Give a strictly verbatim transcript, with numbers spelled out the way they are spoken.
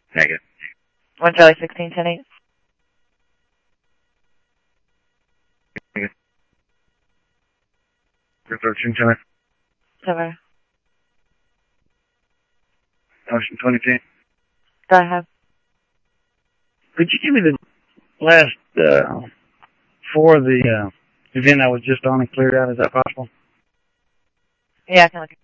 Negative. One Charlie sixteen ten eight. Negative. thirteen ten eight. Seven. Ocean twenty-two. Go ahead. Could you give me the last uh, four of the uh, event I was just on and cleared out? Is that possible? Yeah, I can look.